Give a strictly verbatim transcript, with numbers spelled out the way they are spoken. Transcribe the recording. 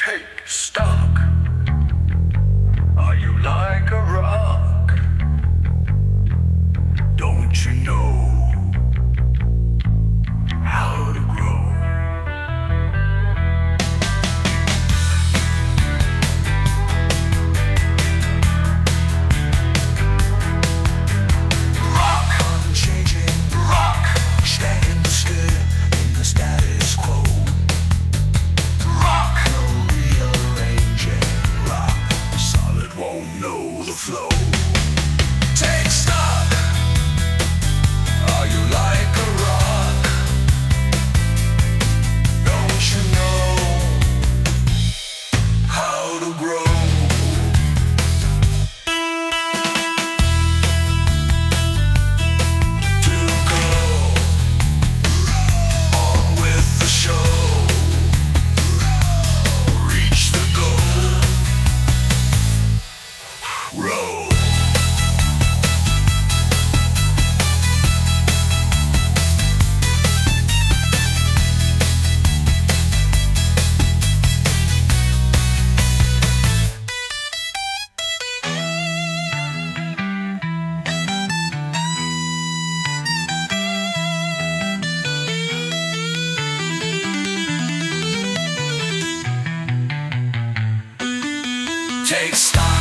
Take stock. Are you like a rock? Don't you know how to grow? Rock, unchanging rock, staying still in the status quo. Rock, no rearranging rock, solid won't know the flow. Take stock. Are you like a rock? Don't you know how to grow? To go on with the show, reach the goal, roll. Take stock.